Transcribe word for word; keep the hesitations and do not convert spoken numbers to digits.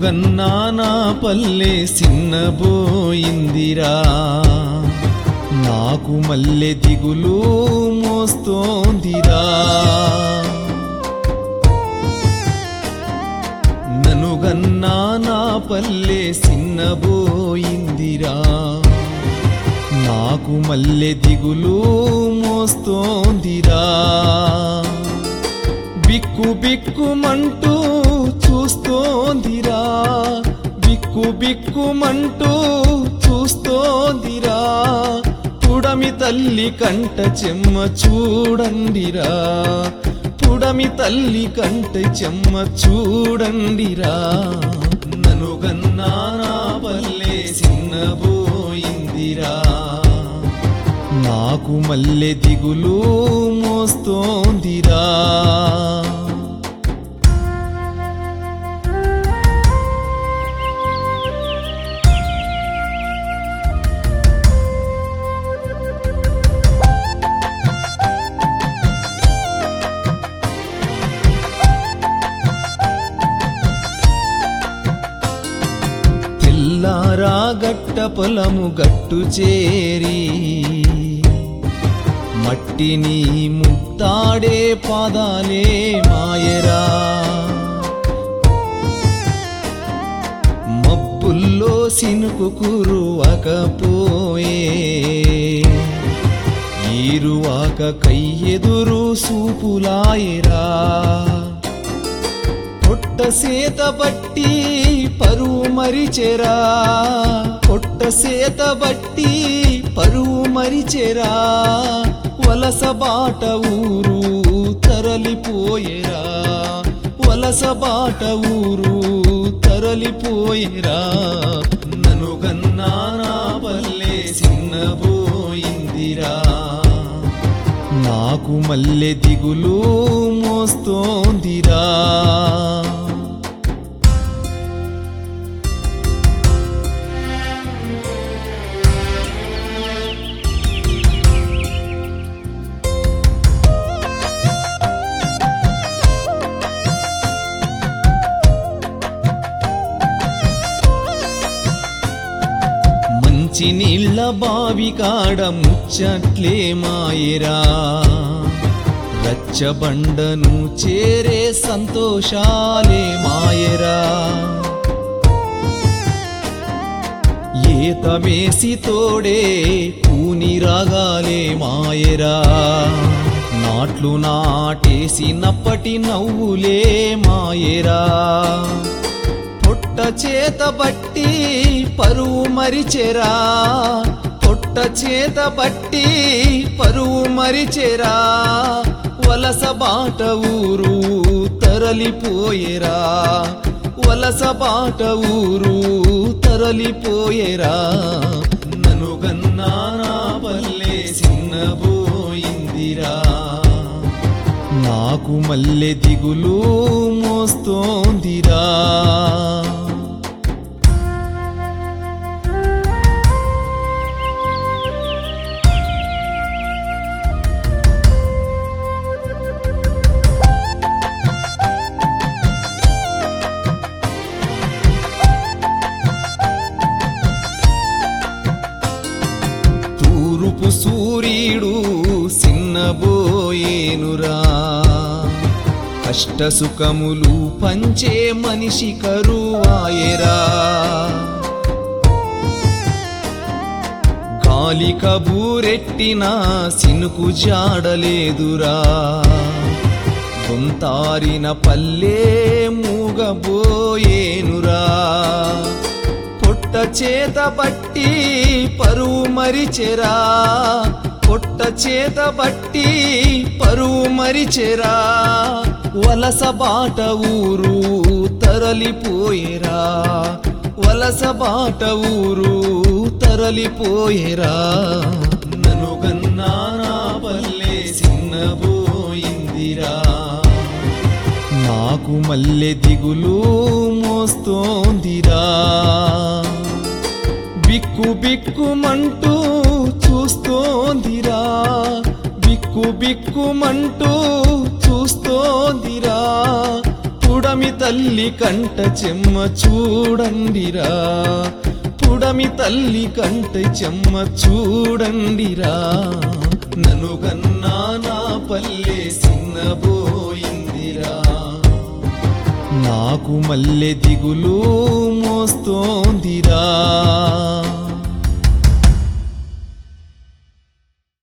గన్నా నా పల్లె సిన్నబోయిందిరా, నాకు మల్లె దిగులు మోస్తోందిరా. నను గన్నా నా పల్లె సిన్నబోయిందిరా, నాకు మల్లె దిగులు మోస్తోందిరా. బిక్కు బిక్కుమంటూ చూస్తోందిరా, బిక్కు బిక్కుమంటూ చూస్తోందిరా. పుడమి తల్లి కంట చెమ్మ చూడండిరా, పుడమి తల్లి కంట చెమ్మ చూడండిరా. నను గన్నా నా పల్లె సిన్నబోయిందిరా, నాకు మల్లె దిగులు మోస్తోందిరా. తెల్లారా గట్ట పొలము గట్టు చేరి, మట్టిని ముత్తాడే పాదాలే మాయరా. మబ్బుల్లో సినుకు కురువకపోయే, ఈరువాక కయ్యెదురు సూపులాయరా. పొట్ట సేత బట్టి పరువు మరిచెరా, పొట్ట సేత బట్టి పరువు మరిచెరా. వలస బాట ఊరు తరలిపోయేరా, వలస బాట ఊరు తరలిపోయేరా. నను గన్నా నా పల్లె సిన్నబోయిందిరా, నాకు మల్లె దిగులు మోస్తోందిరా. మంచి నీళ్ళ బావి కాడ ముచ్చట్లే మాయరా, రచ్చబండను చేరే సంతోషాలే మాయరా. ఈత వేసి తోడే కూని రాగాలే మాయరా, నాట్లు నాటేసినప్పటి నవ్వులే మాయరా. పొట్ట చేత బట్టి పరువు మరిచెరా, పొట్ట చేత బట్టి పరువు మరిచెరా. వలస బాట ఊరు తరలిపోయేరా, వలస బాట ఊరు తరలిపోయేరా. నను గన్నా నా పల్లె సిన్నబోయిందిరా, నాకు మల్లె దిగులు మోస్తోందిరా. తూర్పు సూర్యుడు సిన్నబోయేనురా, కష్ట సుఖములు పంచే మనిషి కరువాయరా. గాలి కబూరెట్టినా సినుకు జాడలేదురా, గొంతారిన పల్లె మూగబోయేనురా. పొట్ట చేత బట్టి పరువు మరిచెరా, పొట్ట చేత బట్టి పరువు మరిచెరా. వలస బాట ఊరు తరలిపోయేరా, వలస బాట ఊరు తరలిపోయేరా. నను గన్నా నా పల్లె సిన్నబోయిందిరా, నాకు మల్లె దిగులు మోస్తోందిరా. బిక్కు బిక్కుమంటూ చూస్తోందిరా, బిక్కు బిక్కుమంటూ చూస్తోందిరా. పుడమి తల్లి కంట చెమ్మ చూడండిరా, పుడమి తల్లి కంట చెమ్మ చూడండిరా. నన్ను గన్నా నా పల్లె చిన్నబోయిందిరా, నాకు మల్లె దిగులు మోస్తోందిరా.